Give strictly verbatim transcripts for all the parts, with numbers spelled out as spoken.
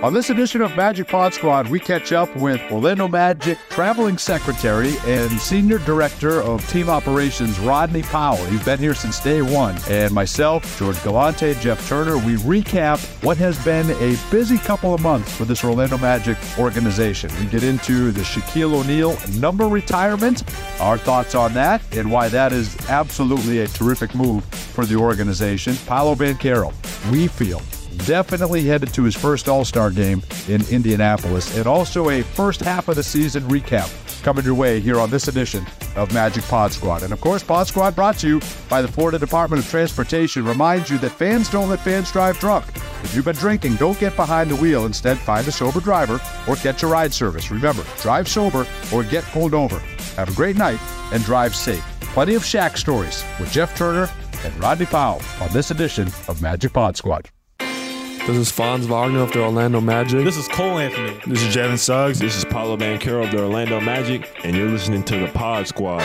On this edition of Magic Pod Squad, we catch up with Orlando Magic Traveling Secretary and Senior Director of Team Operations, Rodney Powell. He's been here since day one. And myself, George Galante, Jeff Turner, we recap what has been a busy couple of months for this Orlando Magic organization. We get into the Shaquille O'Neal number retirement, our thoughts on that, and why that is absolutely a terrific move for the organization. Paolo Banchero, we feel, definitely headed to his first All-Star game in Indianapolis, and also a first half of the season recap coming your way here on this edition of Magic Pod Squad. And of course, Pod Squad brought to you by the Florida Department of Transportation reminds you that fans don't let fans drive drunk. If you've been drinking, don't get behind the wheel. Instead, find a sober driver or catch a ride service. Remember, drive sober or get pulled over. Have a great night and drive safe. Plenty of Shaq stories with Jeff Turner and Rodney Powell on this edition of Magic Pod Squad. This is Franz Wagner of the Orlando Magic. This is Cole Anthony. This is Jalen Suggs. This is Paolo Banchero of the Orlando Magic, and you're listening to the Pod Squad.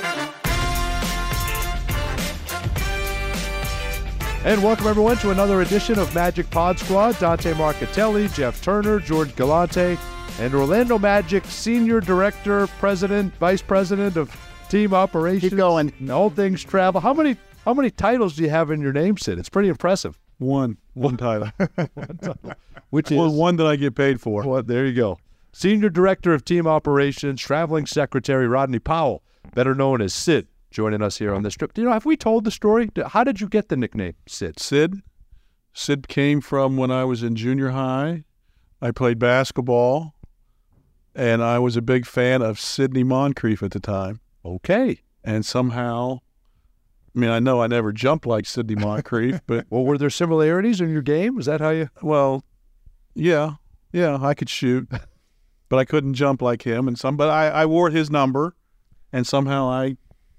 And welcome, everyone, to another edition of Magic Pod Squad. Dante Marchitelli, Jeff Turner, George Galante, and Orlando Magic Senior Director, President, Vice President of Team Operations. Keep going. All things travel. How many how many titles do you have in your name, Sid? It's pretty impressive. One. One title. One title. Which is? Well, one that I get paid for. Well, there you go. Senior Director of Team Operations, Traveling Secretary Rodney Powell, better known as Sid, joining us here on this trip. Do you know, have we told the story? How did you get the nickname Sid? Sid? Sid came from when I was in junior high. I played basketball, and I was a big fan of Sidney Moncrief at the time. Okay. And somehow, I mean, I know I never jumped like Sidney Moncrief, but... Well, were there similarities in your game? Is that how you... Well, yeah. Yeah, I could shoot, but I couldn't jump like him. And some, But I, I wore his number, and somehow I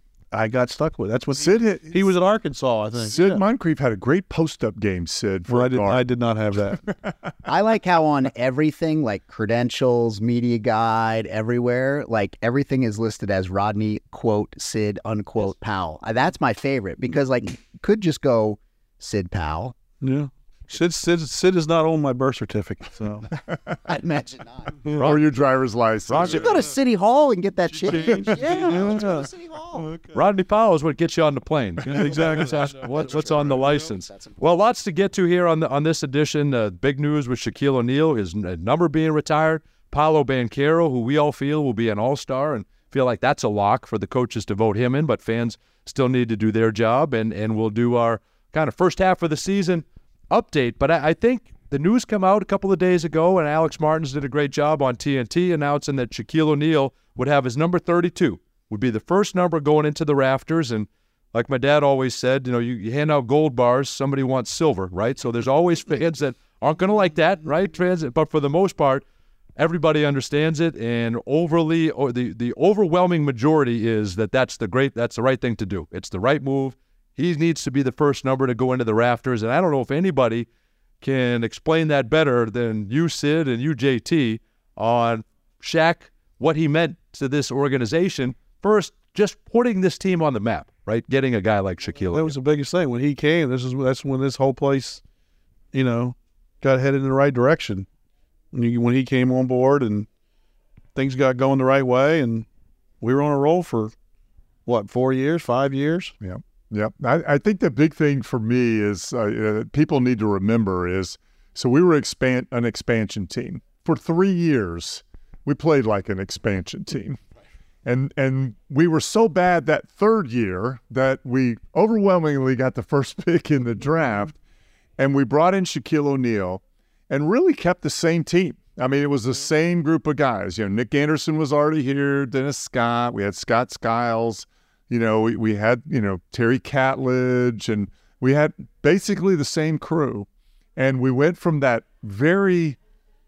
I got stuck with it. That's what Sid he, hit, he was at Arkansas, I think. Sid yeah. Moncrief had a great post-up game, Sid. Well, I did, I did not have that. I like how on everything, like credentials, media guide, everywhere, like everything is listed as Rodney, quote, Sid, unquote, Powell. Uh, That's my favorite because, like, could just go Sid Powell. Yeah. Sid, Sid, Sid is not on my birth certificate, so. I imagine not. Or your driver's license. You go to City Hall and get that changed. Yeah, Yeah. let's go to City Hall. Okay. Rodney Powell is what gets you on the plane. Exactly. what, what's on the license? Well, lots to get to here on the on this edition. Uh, big news with Shaquille O'Neal, his n- number being retired. Paolo Banchero, who we all feel will be an all-star and feel like that's a lock for the coaches to vote him in, but fans still need to do their job, and, and we'll do our kind of first half of the season update. But I, I think the news come out a couple of days ago, and Alex Martins did a great job on T N T announcing that Shaquille O'Neal would have his number thirty-two, would be the first number going into the rafters. And like my dad always said, you know, you, you hand out gold bars, somebody wants silver, right? So there's always fans that aren't going to like that, right? Transit, but for the most part, everybody understands it, and overly, or the the overwhelming majority is that that's the great, that's the right thing to do. It's the right move. He needs to be the first number to go into the rafters, and I don't know if anybody can explain that better than you, Sid, and you, J T, on Shaq, what he meant to this organization. First, just putting this team on the map, right? Getting a guy like Shaquille O'Neal. That was the biggest thing. When he came, this is that's when this whole place, you know, got headed in the right direction. When, you, when he came on board and things got going the right way, and we were on a roll for, what, four years, five years? Yeah. Yep. I, I think the big thing for me is uh, uh, people need to remember is, so we were expand an expansion team. For three years, we played like an expansion team. And and we were so bad that third year that we overwhelmingly got the first pick in the draft, and we brought in Shaquille O'Neal and really kept the same team. I mean, it was the same group of guys. You know, Nick Anderson was already here, Dennis Scott, we had Scott Skiles. You know, we, we had, you know, Terry Catledge, and we had basically the same crew. And we went from that very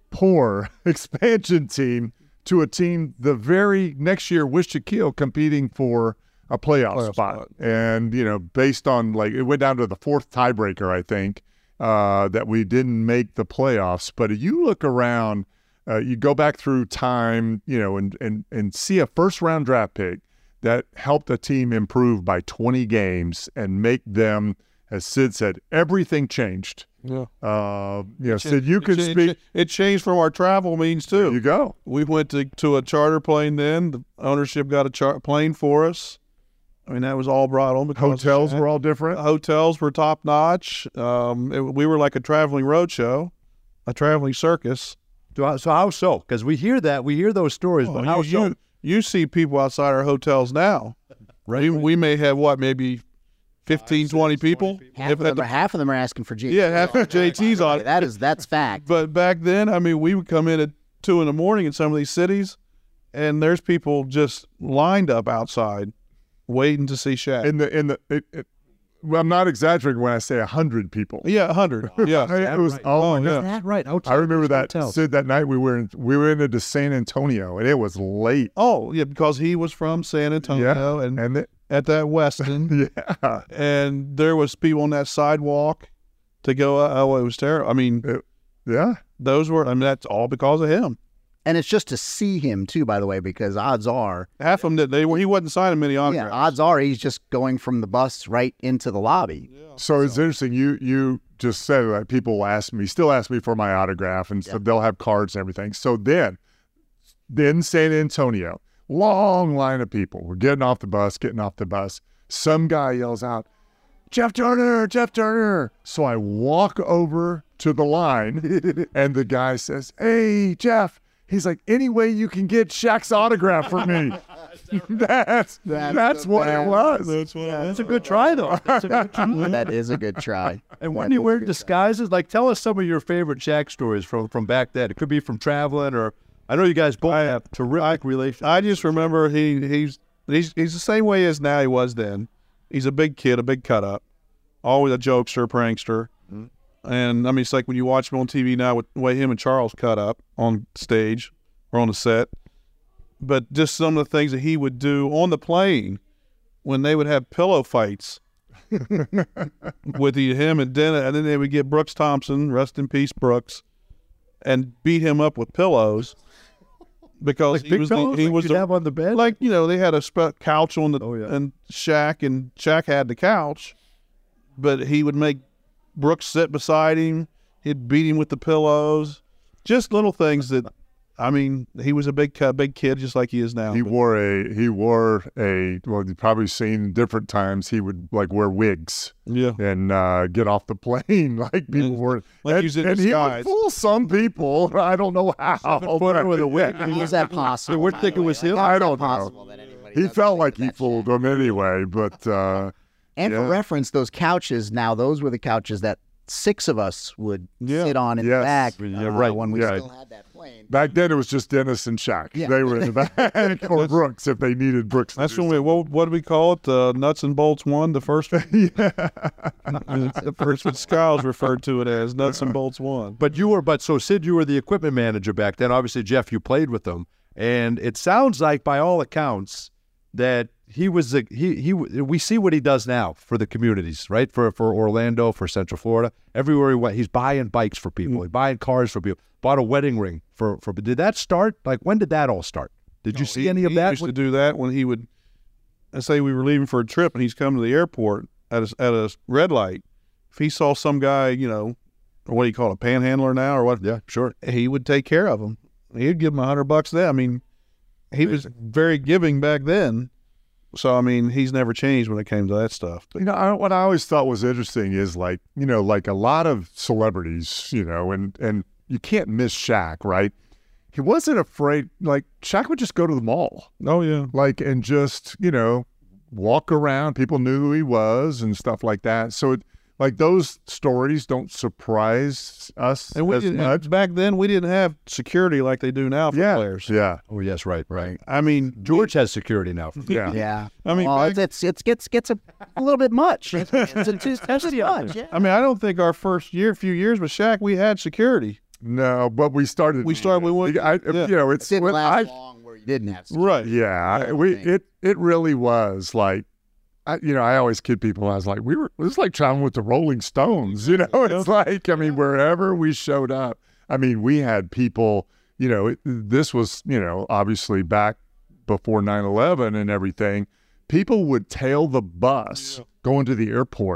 poor expansion team to a team the very next year with Shaquille competing for a playoff, Playoff spot. spot. And, you know, based on, like, it went down to the fourth tiebreaker, I think, uh, that we didn't make the playoffs. But you look around, uh, you go back through time, you know, and, and, and see a first-round draft pick that helped the team improve by twenty games and make them as Sid said, everything changed. Yeah. Uh, you know, Sid, you It can cha- speak. It, it changed from our travel means too. There you go. We went to, to a charter plane then. The ownership got a char- plane for us. I mean, that was all brought on because of Hotels Shaq. were all different. Hotels were top notch. Um, it- we were like a traveling road show, a traveling circus. So so how so? Because we hear that, we hear those stories, but Oh, how you, so? you, you see people outside our hotels now. Right. We, we may have what, maybe fifteen, twenty people? Half, If of at them, the- are- half of them are asking for J T. yeah, half of J T's on it. That is that's fact. But back then, I mean, we would come in at two in the morning in some of these cities, and there's people just lined up outside, waiting to see Shaq. In the in the, it, it, well, I'm not exaggerating when I say a hundred people. yeah, a hundred. Yeah, It was. Oh, my yeah. God. that right? Outside I remember those that hotels. Sid that night we were in, we were into San Antonio and it was late. Oh, yeah, because he was from San Antonio and, And it, at that Westin, yeah, and there was people on that sidewalk to go. Uh, oh, it was terrible. I mean, it, yeah. those were. I mean, that's all because of him. And it's just to see him too, by the way, because odds are, Half of them did. They were. He wasn't signing many yeah, autographs. odds are he's just going from the bus right into the lobby. So it's interesting. You you just said that people ask me, still ask me for my autograph, and so they'll have cards and everything. So then, then San Antonio, long line of people. We're getting off the bus, getting off the bus. Some guy yells out, "Jeff Turner, Jeff Turner!" So I walk over to the line, and the guy says, "Hey, Jeff." He's like, "Any way you can get Shaq's autograph for me?" that's that's, the what best. it was. That's what. Yeah, that's a good try, though. That's a good try. That is a good try. And when do you wear disguises? Like, tell us some of your favorite Shaq stories from, from back then. It could be from traveling, or I know you guys both have terrific relations. I just remember he he's he's he's the same way as now he was then. He's a big kid, a big cut up, always a jokester, prankster. And I mean, it's like when you watch him on T V now with the way him and Charles cut up on stage or on the set. But just some of the things that he would do on the plane when they would have pillow fights with the, him and Dennis, and then they would get Brooks Thompson, rest in peace, Brooks, and beat him up with pillows because he Big was pillows the, he like was you'd the, have on the bed. like you know they had a spe- couch on the Oh, yeah. and Shaq and Shaq had the couch, but he would make Brooks sit beside him. He'd beat him with the pillows. Just little things that, I mean, he was a big cut, big kid just like he is now. He But wore a he wore a well you've probably seen different times he would like wear wigs yeah, and uh, get off the plane like people And- were like and, he was in and he would disguise. fool some people. I don't know how. Footer with a wig. Is that possible? We're by the thinking way? was him. I don't Possible know. that anybody He does felt think like of he that fooled Shaq. them anyway, but uh, And Yeah. for reference, those couches now, those were the couches that six of us would Yeah. sit on in Yes. the back. Yeah, uh, right. When we Yeah. still had that plane. back then it was just Dennis and Shaq. Yeah. They were in the back, or Brooks if they needed Brooks. to that's do when we what, what do we call it? The nuts and bolts one, the first one. something. yeah. the first one Skiles referred to it as nuts and bolts one. But you were, but so Sid, you were the equipment manager back then. Obviously, Jeff, you played with them, and it sounds like, by all accounts, that he was the he he. We see what he does now for the communities, right? For for Orlando, for Central Florida, everywhere he went, he's buying bikes for people, he's buying cars for people. Bought a wedding ring for for. Did that start? Like, when did that all start? Did you see He- any of he that? used to do that when he would, let's say we were leaving for a trip and he's come to the airport at a, at a red light. If he saw some guy, you know, or what do you call it, a panhandler now or what, Yeah, sure. he would take care of him. He'd give him a hundred bucks then. I mean, he was very giving back then. So, I mean, he's never changed when it came to that stuff. But You know, I, what I always thought was interesting is like, you know, like a lot of celebrities, you know, and, and you can't miss Shaq, right? He wasn't afraid. Like, Shaq would just go to the mall, oh, yeah. like, and just, you know, walk around. People knew who he was and stuff like that. So, it, like, those stories don't surprise us And we as didn't, much. back then, we didn't have security like they do now for Yeah, players. yeah, Oh, yes, right, right. I mean, George has security now. yeah. Yeah. I mean, well, back- it's, it's it's gets gets a, a little bit much. It's, it's, it's, it's too much. Yeah. I mean, I don't think our first year, few years with Shaq, we had security. No, but we started. We started- we went- I, yeah. You know, It it's didn't when last I, long where you didn't have. Right. Yeah, I, we thing. it it really was like, I, you know, I always kid people. I was like, we were it was like traveling with the Rolling Stones. You know, it's like, I mean, wherever we showed up, I mean, we had people. You know, it, this was, you know, obviously back before nine eleven and everything. People would tail the bus going to the airport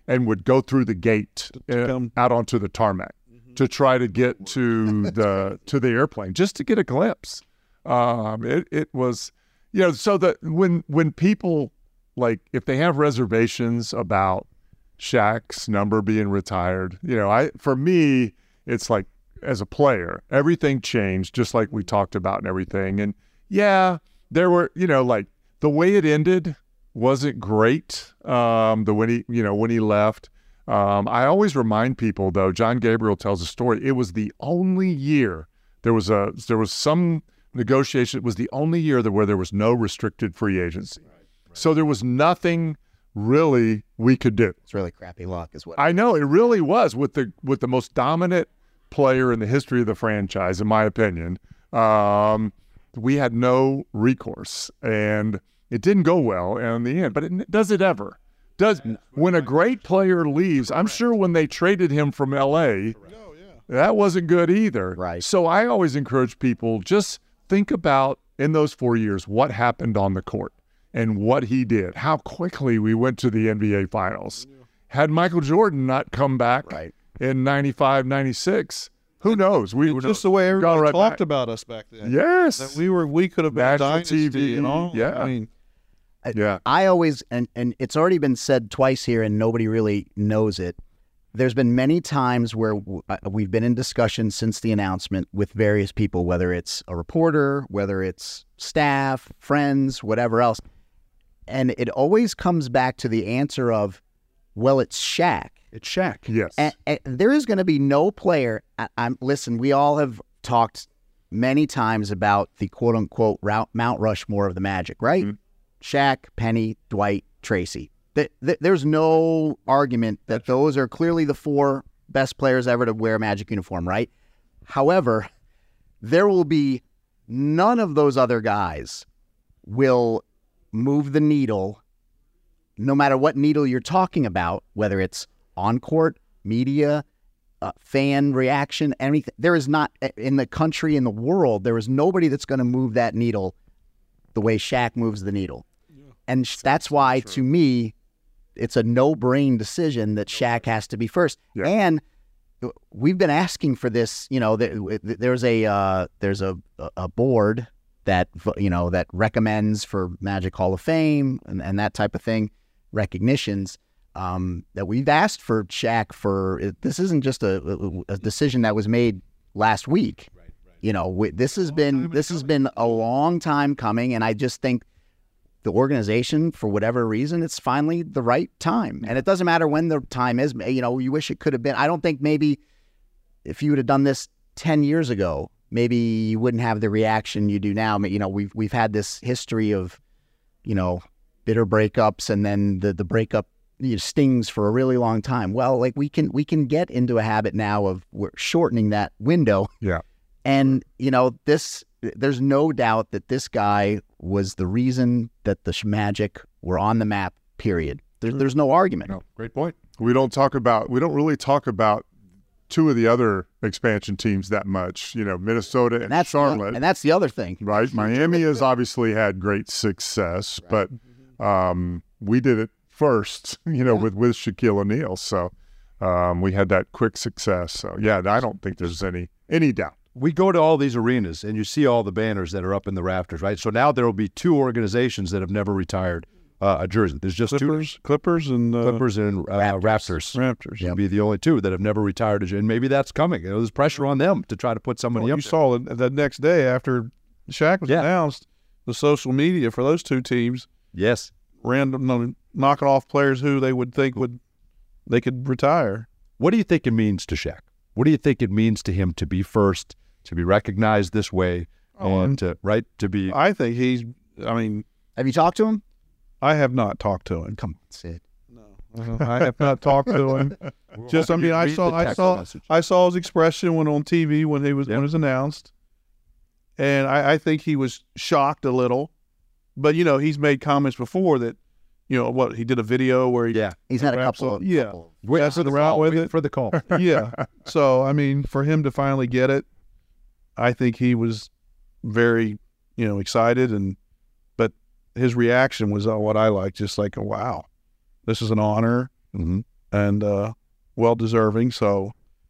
and would go through the gate uh, come- out onto the tarmac to try to get to the to the airplane, just to get a glimpse. Um, it it was, you know, so that when when people, like, if they have reservations about Shaq's number being retired, you know, I for me, it's like, as a player, everything changed, just like we talked about and everything. And yeah, there were, you know, like, the way it ended wasn't great. Um, the when he, you know, when he left. Um, I always remind people, though, John Gabriel tells a story. It was the only year there was a there was some negotiation. It was the only year that where there was no restricted free agency. Right, right. So there was nothing really we could do. It's really crappy luck, is what I know. It really was, with the with the most dominant player in the history of the franchise, in my opinion. Um, we had no recourse, and it didn't go well in the end. But it, does it ever? Does when a great player leaves, I'm sure when they traded him from L A, that wasn't good either. Right. So I always encourage people, just think about, in those four years, what happened on the court and what he did, how quickly we went to the N B A Finals. Had Michael Jordan not come back Right. in ninety-five, ninety-six, who knows? We would Just the way everybody right talked back. about us back then. Yes. That we were, we could have been National dynasty T V, and all. yeah. I mean, Yeah. I always, and, and it's already been said twice here and nobody really knows it. There's been many times where w- uh, we've been in discussion since the announcement with various people, whether it's a reporter, whether it's staff, friends, whatever else. And it always comes back to the answer of, well, it's Shaq. It's Shaq. Yes. And, and there is going to be no player. I, I'm listen. We all have talked many times about the quote unquote route, Mount Rushmore of the Magic, right? Mhm. Shaq, Penny, Dwight, Tracy. Th- th- there's no argument that those are clearly the four best players ever to wear a Magic uniform, right? However, there will be none of those other guys will move the needle, no matter what needle you're talking about, whether it's on court, media, uh, fan reaction, anything. There is not, in the country, in the world, there is nobody that's going to move that needle the way Shaq moves the needle. Yeah. And sh- that's why, to me, it's a no-brain decision that Shaq has to be first. Yeah. And we've been asking for this. You know, th- there's a uh, there's a a board that you know that recommends for Magic Hall of Fame and, and that type of thing, recognitions. Um, that we've asked for Shaq for. This isn't just a, a decision that was made last week. Right, right. You know, we, this has been this has been a long time coming, and I just think the organization, for whatever reason, it's finally the right time. And it doesn't matter when the time is. You know, you wish it could have been. I don't think maybe if you would have done this ten years ago, maybe you wouldn't have the reaction you do now. You know, we've we've had this history of, you know, bitter breakups, and then the the breakup you know, stings for a really long time. Well, like we can we can get into a habit now of we're shortening that window. Yeah. And you know, this there's no doubt that this guy was the reason that the Magic were on the map. Period. There's there's no argument. No, great point. We don't talk about we don't really talk about two of the other expansion teams that much. You know, Minnesota and, And that's Charlotte. the, and that's the other thing. Right. Miami has obviously had great success, but um, we did it first, you know, Yeah. with, with Shaquille O'Neal. So um, we had that quick success. So, yeah, I don't think there's any any doubt. We go to all these arenas and you see all the banners that are up in the rafters, right? So now there will be two organizations that have never retired uh, a jersey. There's just Clippers, two Clippers, and uh, Clippers and uh, Raptors. Raptors. Will be the only two that have never retired a jersey, and maybe that's coming. You know, there's pressure on them to try to put somebody Well, up you there. saw the, the next day after Shaq was Yeah. announced, the social media for those two teams Yes. random knocking off players who they would think would they could retire. What do you think it means to Shaq? What do you think it means to him to be first, to be recognized this way, Oh, and to right to be? I think he's. I mean, Have you talked to him? I have not talked to him. Come on, Sid. I have not talked to him. Just, I mean, I Read saw, the I text saw, message. I saw his expression when on T V when he was Yeah. when it was announced, and I, I think he was shocked a little. But you know, he's made comments before that, you know, what he did a video where he, Yeah. He's had a Wraps couple up- of yeah. couple of- Wait That's for the around call. with Wait it. for the call. yeah. So I mean, for him to finally get it, I think he was very, you know, excited, and but his reaction was uh, what I like, just like, wow, this is an honor. Mm-hmm. and uh, well deserving. So,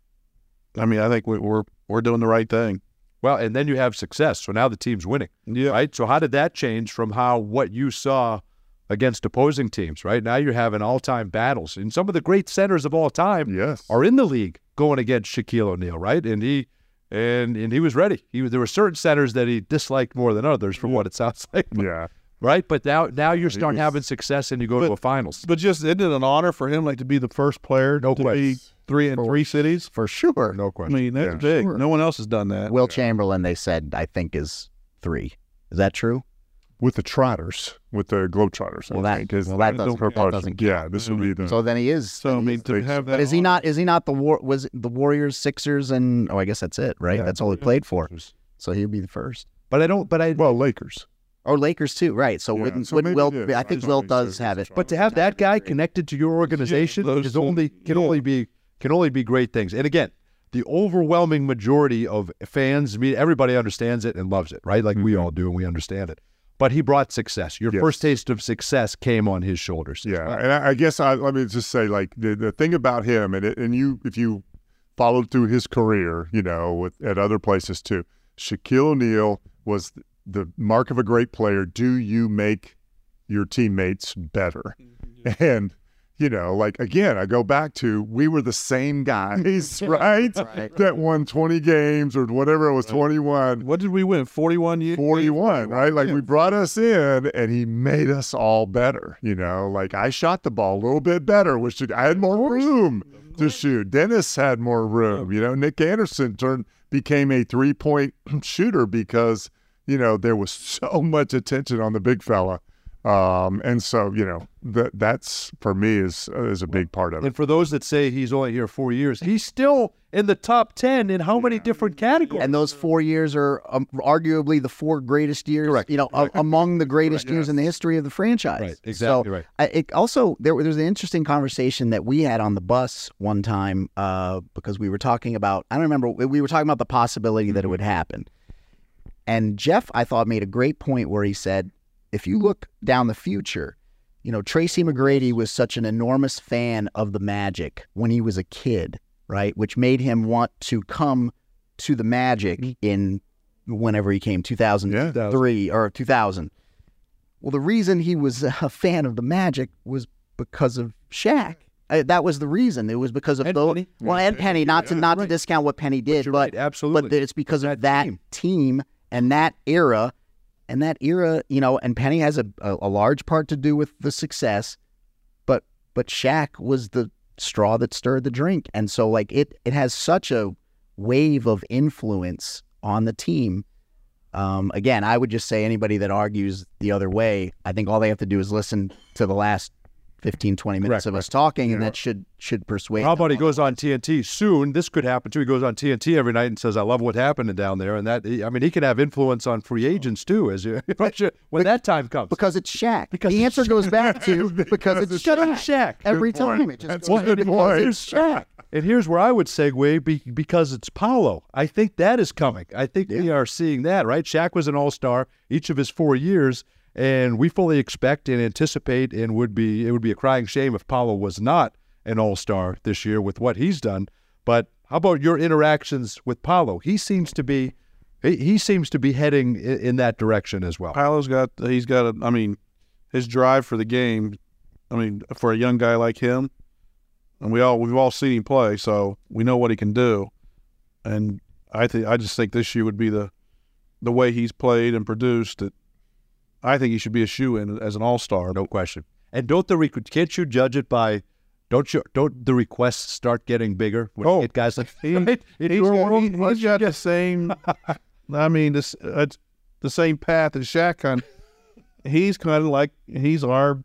I mean, I think we, we're we're doing the right thing. Well, and then you have success. So now the team's winning, Yeah. right? So how did that change from how what you saw against opposing teams, right? Now you're having all-time battles. And some of the great centers of all time Yes. are in the league going against Shaquille O'Neal, right? And he and and he was ready. He was, there were certain centers that he disliked more than others, from what it sounds like. Yeah. Right? But now now you're starting was- having success and you go But- to a finals. But just isn't it an honor for him, like to be the first player No to question. be three in three cities? For sure. No I question. mean, that's Yeah. big. Sure. No one else has done that. Will Chamberlain, they said, I think is three. Is that true? With the Trotters, with the Globetrotters. Well, I that- think, is well, that the doesn't- that proportion. doesn't Yeah, this will be the. So then he is. So I mean, to have that. but is he honor- not? Is he not the war? Was it the Warriors, Sixers, and oh, I guess that's it, right? Yeah. That's all he played for. So he'd be the first. But I don't but I well, Lakers. Or Lakers too, right? So Yeah, wouldn't, so wouldn't maybe Will? it is. I think I Will just- does have it. But to have that guy connected to your organization Yeah, those is only can yeah. only be can only be great things. And again, the overwhelming majority of fans, I mean, everybody understands it and loves it, right? Like we all do, and we understand it. But he brought success. Your Yes. first taste of success came on his shoulders. Yeah, and I, I guess I, let me just say, like the, the thing about him, and it, and you, if you followed through his career, you know, with at other places too, Shaquille O'Neal was the mark of a great player. Do you make your teammates better? And you know, like again, I go back to we were the same guys, right? That won twenty games or whatever it was, twenty-one. What did we win? Forty-one years. forty-one, right? Like we brought us in and he made us all better. You know, like I shot the ball a little bit better, which I had more room to shoot. Dennis had more room. You know, Nick Anderson turned became a three point shooter because, you know, there was so much attention on the big fella. Um, and so, you know, that that's for me is is a big part of it. And for those that say he's only here four years, he's still in the top ten in how many different categories? And those four years are um, arguably the four greatest years, Correct. you know, a- among the greatest years in the history of the franchise. Right, exactly so right. I, it also, there, there's an interesting conversation that we had on the bus one time uh, because we were talking about, I don't remember, we were talking about the possibility that it would happen. And Jeff, I thought, made a great point where he said, if you look down the future, you know, Tracy McGrady was such an enormous fan of the Magic when he was a kid, right? Which made him want to come to the Magic in whenever he came, two thousand three or two thousand. Well, the reason he was a fan of the Magic was because of Shaq. Uh, that was the reason. It was because of And those. Penny. Well, and Penny. Not to not to discount what Penny did, you're but right, absolutely. But it's because of That that team. team and that era. And that era, you know, and Penny has a, a, a large part to do with the success, but but Shaq was the straw that stirred the drink. And so, like, it, it has such a wave of influence on the team. Um, again, I would just say anybody that argues the other way, I think all they have to do is listen to the last fifteen, twenty minutes Correct, of us talking, and that should should persuade How about them. he goes on T N T soon? This could happen too. He goes on T N T every night and says, "I love what happened down there." And that, I mean, he can have influence on free agents too, as you when that time comes. Because it's Shaq. Because the it's answer goes back to because it's Shut up, Shaq. Shaq. Every Good point. time it just That's goes a good because point. it's Shaq. And here's where I would segue be, because it's Paolo. I think that is coming. I think we are seeing that, right? Shaq was an all-star each of his four years, and we fully expect and anticipate and would be it would be a crying shame if Paolo was not an all-star this year with what he's done. But how about your interactions with Paolo? He seems to be he, he seems to be heading in, in that direction as well. Paolo's got he's got a I mean, his drive for the game. I mean, for a young guy like him, and we all we've all seen him play, so we know what he can do. And I think I just think this year would be the the way he's played and produced that I think he should be a shoe-in as an all-star. No question. And don't the requ- can't you judge it by don't you don't the requests start getting bigger when Oh. you get guys like He, right? In he's your got, world, he, has got the same. I mean, this uh, the same path as Shaq. Kind he's kind of like he's our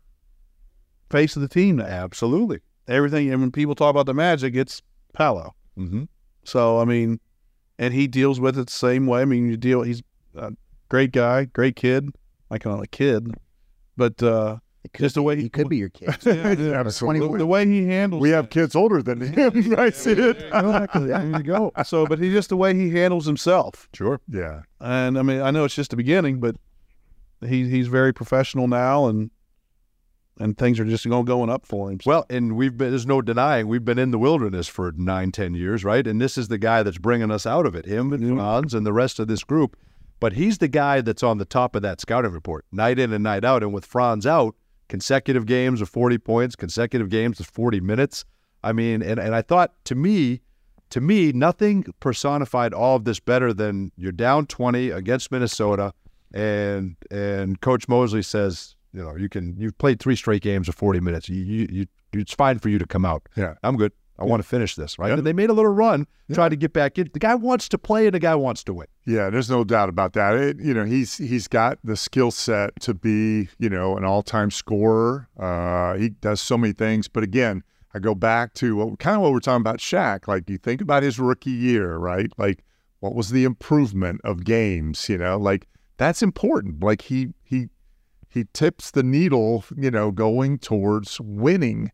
face of the team now. absolutely. Everything, and when people talk about the Magic, it's Paolo. Mm-hmm. So I mean, and he deals with it the same way. I mean, you deal. He's a great guy, great kid. I call him a kid, but uh, It could just the be- way he could be your kid. Absolutely. the way he handles. We have kids older than him. I see it. exactly. There you go. So, but he just the way he handles himself. Sure. Yeah. And I mean, I know it's just the beginning, but he he's very professional now, and and things are just going going up for him. Well, and we've been, there's no denying, we've been in the wilderness for nine, ten years, right? And this is the guy that's bringing us out of it, him and Franz and the rest of this group. But he's the guy that's on the top of that scouting report, night in and night out. And with Franz out, consecutive games of forty points, consecutive games of forty minutes. I mean, and, and I thought, to me, to me, nothing personified all of this better than you're down twenty against Minnesota, and and Coach Mosley says, you know, you can you've played three straight games of forty minutes. You, you, you it's fine for you to come out. Yeah, I'm good. I yeah. want to finish this, right? Yeah. And they made a little run, yeah. tried to get back in. The guy wants to play, and the guy wants to win. Yeah, there's no doubt about that. It, you know, he's he's got the skill set to be, you know, an all-time scorer. Uh, he does so many things. But again, I go back to what, kind of what we're talking about Shaq. Like, you think about his rookie year, right? Like, what was the improvement of games? You know, like that's important. Like he he he tips the needle, you know, going towards winning.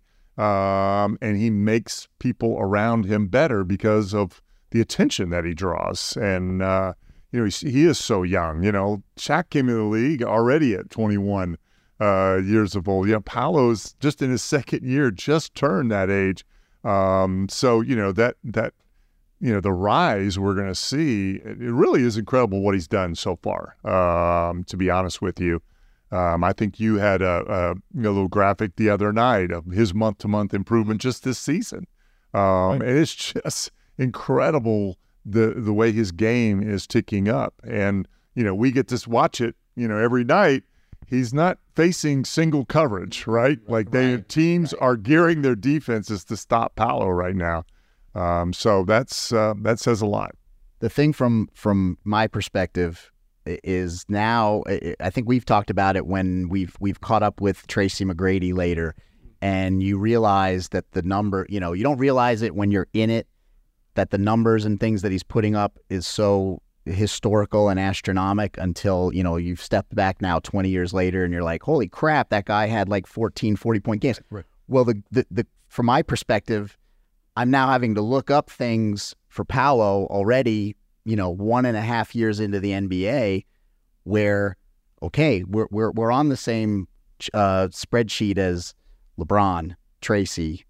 Um, and he makes people around him better because of the attention that he draws. And, uh, you know, he's, he is so young. You know, Shaq came into the league already at twenty-one uh, years of old. You know, Paolo's just in his second year, just turned that age. Um, so, you know, that, that, you know, the rise we're going to see, it really is incredible what he's done so far, um, to be honest with you. Um, I think you had a, a, a little graphic the other night of his month-to-month improvement just this season. Um, right. And it's just incredible the the way his game is ticking up. And, you know, we get to watch it, you know, every night. He's not facing single coverage, right? Like they right. teams right. are gearing their defenses to stop Paolo right now. Um, so that's uh, that says a lot. The thing from from my perspective is now, I think we've talked about it when we've we've caught up with Tracy McGrady later, and you realize that the number, you know, you don't realize it when you're in it, that the numbers and things that he's putting up is so historical and astronomical until, you know, you've stepped back now twenty years later and you're like, holy crap, that guy had like fourteen, forty point games. Right. Well, the, the, the from my perspective, I'm now having to look up things for Paolo already, you know, one and a half years into the N B A, where, okay, we're we're we're on the same uh, spreadsheet as LeBron, Tracy,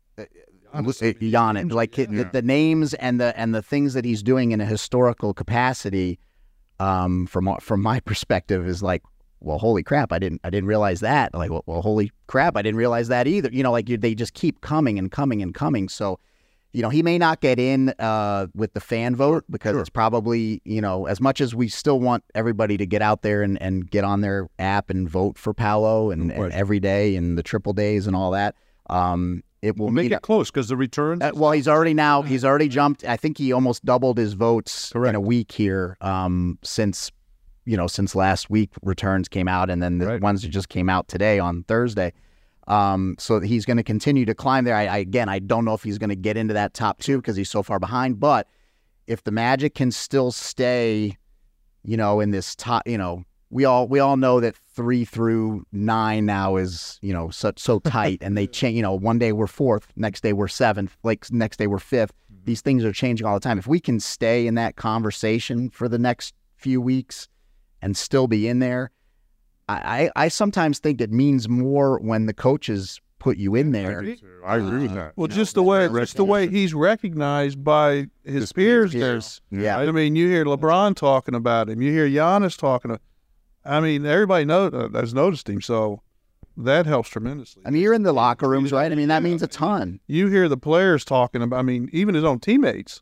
Giannis, like yeah. the, the names and the and the things that he's doing in a historical capacity. Um, from from my perspective, is like, well, holy crap, I didn't I didn't realize that. Like, well, well holy crap, I didn't realize that either. You know, like you, they just keep coming and coming and coming. So, you know, he may not get in uh, with the fan vote because sure. it's probably, you know, as much as we still want everybody to get out there and, and get on their app and vote for Paolo and, and every day and the triple days and all that. Um, it will we'll make it close because the returns. Uh, well, he's already now he's already jumped. I think he almost doubled his votes Correct. in a week here um, since, you know, since last week returns came out, and then the right. ones that just came out today on Thursday. Um, so he's going to continue to climb there. I, I again, I don't know if he's going to get into that top two because he's so far behind. But if the Magic can still stay, you know, in this top, you know, we all we all know that three through nine now is, you know, so so tight, and they change. You know, one day we're fourth, next day we're seventh, like next day we're fifth. Mm-hmm. These things are changing all the time. If we can stay in that conversation for the next few weeks and still be in there. I, I sometimes think it means more when the coaches put you in there. I agree, I agree with that. Well, just the way just the way he's recognized by his, his peers there. Yeah. I mean, you hear LeBron talking about him. You hear Giannis talking about I mean, everybody know, uh, has noticed him, so that helps tremendously. I mean, you're in the locker rooms, right? I mean, that means a ton. You hear the players talking about, I mean, even his own teammates.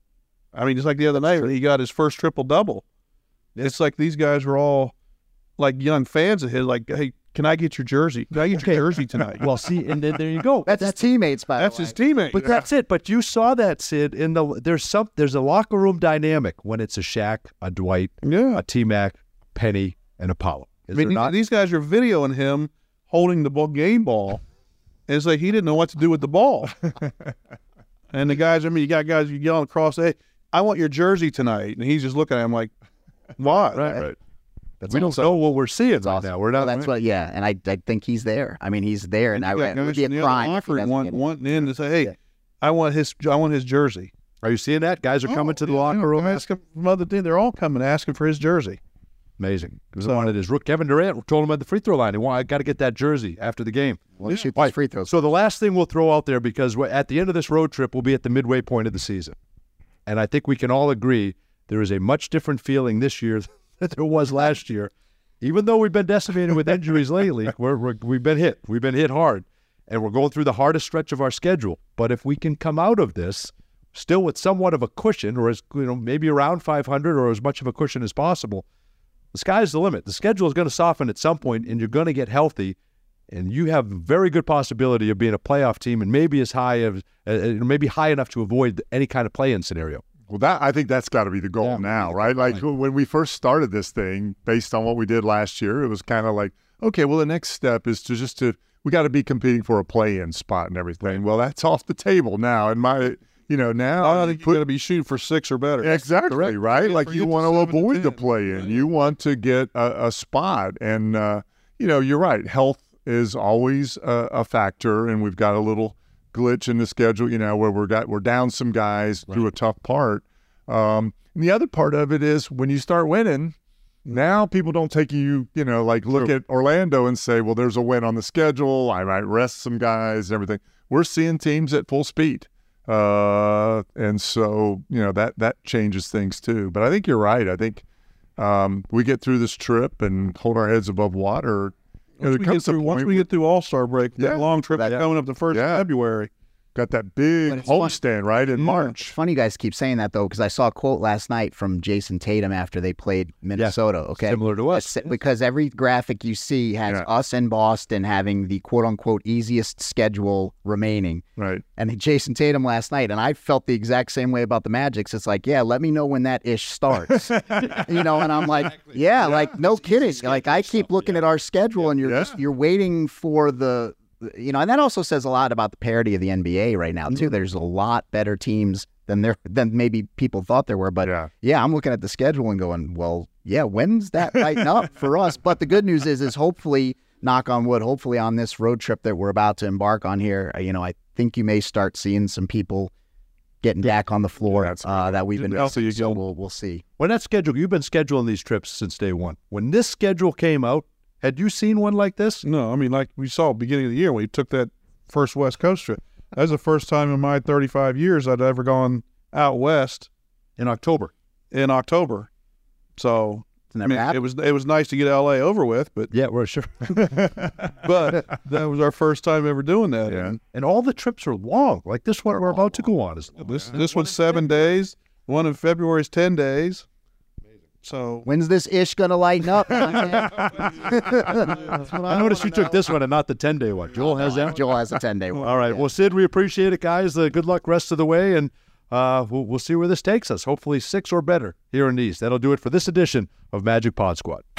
I mean, just like the other night when he got his first triple-double. It's like these guys were all like young fans of his, like, hey, can I get your jersey? Can I get your jersey tonight? Well, see, and then there you go. That's, that's his teammates, by That's the way. his teammates. But that's it. But you saw that, Sid, in the there's some there's a locker room dynamic when it's a Shaq, a Dwight, yeah. a T-Mac, Penny, and Apollo. Is I mean, not? These guys are videoing him holding the ball, game ball, and it's like he didn't know what to do with the ball. And the guys, I mean, you got guys yelling across, hey, I want your jersey tonight. And he's just looking at him like, why? Right, right. That's we awesome. don't know what we're seeing right awesome. now. We're not. Well, that's what, yeah. And I, I think he's there. I mean, he's there, and, and I, it would be a crime. Want, wanting in to say, hey, yeah. I want his, I want his jersey. Are you seeing that? Guys are oh, coming to the yeah, locker yeah, room asking from other things. They're all coming asking for his jersey. Amazing. Because So- I wanted his rook. Kevin Durant told him at the free throw line, he wanted, I got to get that jersey after the game. Let's shoot Right. these free throws. So the last thing we'll throw out there, because we're- at the end of this road trip, we'll be at the midway point of the season. And I think we can all agree there is a much different feeling this year than there was last year. Even though we've been decimated with injuries lately, we're, we're, we've been hit. We've been hit hard. And we're going through the hardest stretch of our schedule. But if we can come out of this still with somewhat of a cushion, or as you know, maybe around five hundred, or as much of a cushion as possible, the sky's the limit. The schedule is going to soften at some point, and you're going to get healthy, and you have a very good possibility of being a playoff team, and maybe as high as uh, maybe high enough to avoid any kind of play-in scenario. Well, that I think that's got to be the goal Yeah. now, right? Like when we first started this thing, based on what we did last year, it was kind of like, okay, well, the next step is to just to we got to be competing for a play-in spot and everything. Well, that's off the table now. And my, you know, now I think you got to be shooting for six or better. exactly right. Like you Forget want the to seven to avoid the ten. play-in. You want to get a, a spot, and uh, you know, you're right. Health is always a, a factor, and we've got a little glitch in the schedule, you know, where we're got we're down some guys through a tough part. Um, and the other part of it is when you start winning, now people don't take you, you know, like look at Orlando and say, well, there's a win on the schedule. I might rest some guys and everything. We're seeing teams at full speed. Uh, and so, you know, that, that changes things too. But I think you're right. I think um, we get through this trip and hold our heads above water. You know, Once, there we comes get, a through, once point we get through All-Star break, Yeah. that long trip That- coming up the first Yeah. of February. got that But big it's fun. homestand, right, in It's March. funny you guys keep saying that, though, because I saw a quote last night from Jason Tatum after they played Minnesota, okay? Similar to us. That's- Because every graphic you see has Yeah. us and Boston having the quote-unquote easiest schedule remaining. Right. And Jason Tatum last night, and I felt the exact same way about the Magics. It's like, yeah, let me know when that ish starts. you know, and I'm like, yeah, like, no kidding. Like, I keep looking at our schedule, and you're Yeah. just, you're waiting for the, you know, and that also says a lot about the parity of the N B A right now, too. There's a lot better teams than there than maybe people thought there were. But Yeah. yeah, I'm looking at the schedule and going, well, yeah, when's that lighten up for us? But the good news is, is hopefully, knock on wood, hopefully on this road trip that we're about to embark on here, uh, you know, I think you may start seeing some people getting back on the floor That's uh, that we've been Yeah, missing. you So go. we'll, we'll see. When that schedule, you've been scheduling these trips since day one. When this schedule came out, had you seen one like this? No, I mean, like we saw at the beginning of the year when we took that first West Coast trip. That was the first time in my thirty-five years I'd ever gone out west In October. in October. So It's I never mean, it happened. was it was nice to get L A over with, but Yeah, we're sure. but that was our first time ever doing that. Yeah. And And all the trips are long. Like this one we're about to go on is long. this this one's seven days. One in February is ten days. So When's this ish going to lighten up? I noticed you took this one and not the ten-day one. Joel has that one? Joel has a ten-day one. All right. Well, Sid, we appreciate it, guys. Uh, good luck rest of the way, and uh, we'll, we'll see where this takes us. Hopefully six or better here in the East. That'll do it for this edition of Magic Pod Squad.